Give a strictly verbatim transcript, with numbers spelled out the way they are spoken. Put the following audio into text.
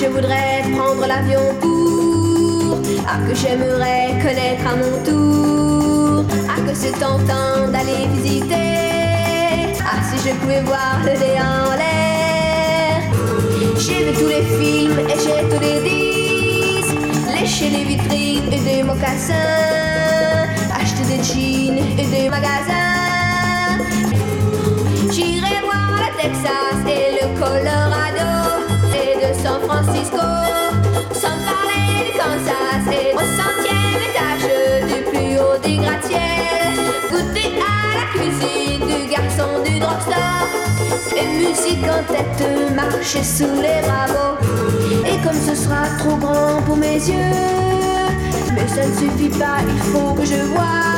je voudrais prendre l'avion pour, ah que j'aimerais connaître à mon tour, ah que c'est tentant d'aller visiter, ah si je pouvais voir le nez en l'air. J'ai vu tous les films et j'ai tous les disques, lécher les vitrines et des mocassins, acheter des jeans et des magasins. J'irai voir le Texas et le Colorado et de San Francisco, sans parler du Kansas et au centième étage du plus haut des gratte-ciel. Goûter à la cuisine du garçon du drugstore et musique en tête, marcher sous les rameaux. Et comme ce sera trop grand pour mes yeux, mais ça ne suffit pas, il faut que je voie